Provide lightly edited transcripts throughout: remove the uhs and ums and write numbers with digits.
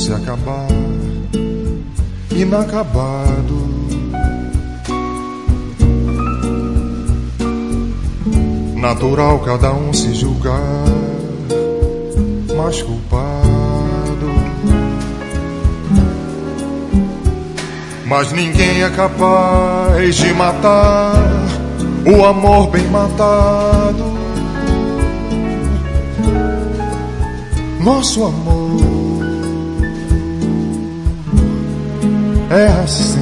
fosse acabar, inacabado. Natural cada um se julgar mais culpado, mas ninguém é capaz de matar o amor bem matado. Nosso amor é assim.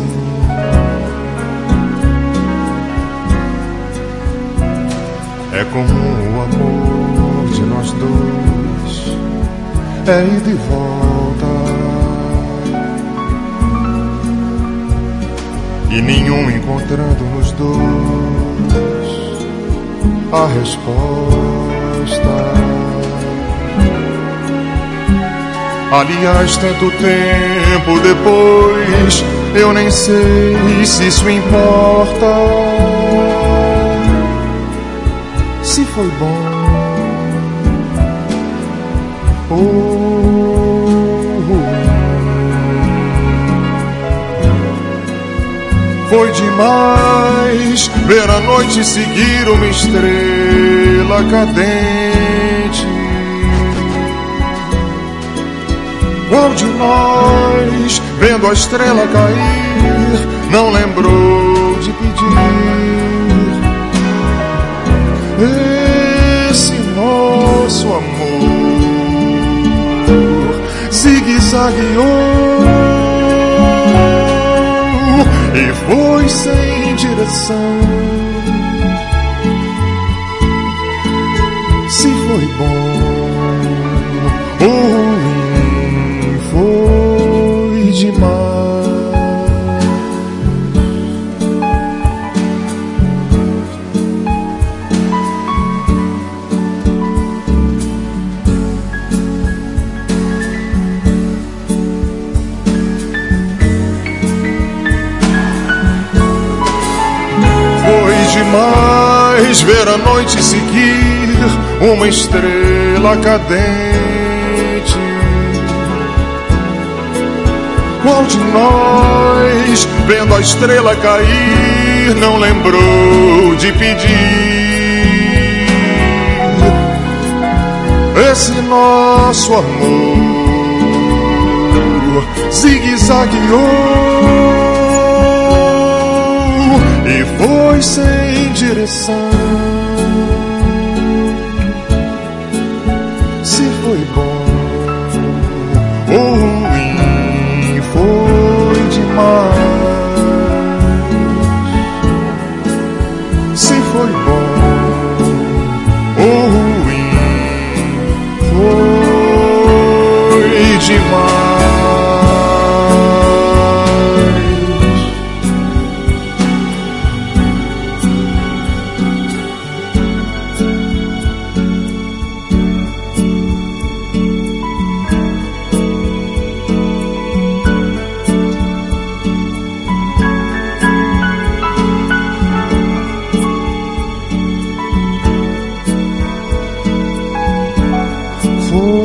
É como o amor de nós dois, é ida e volta, e nenhum encontrando nos dois a resposta. Aliás, tanto tempo depois, eu nem sei se isso importa. Se foi bom ou ruim, foi demais ver a noite seguir uma estrela cadente. Qual de nós, vendo a estrela cair, não lembrou de pedir? Esse nosso amor zigue-zagueou e foi sem direção. Se foi bom ou ruim, foi demais. Demais ver a noite seguir uma estrela cadente. Qual de nós, vendo a estrela cair, não lembrou de pedir? Esse nosso amor zigue-zagueou e foi sem direção. Se foi bom ou ruim, foi demais. Se foi bom ou ruim, foi demais. Oh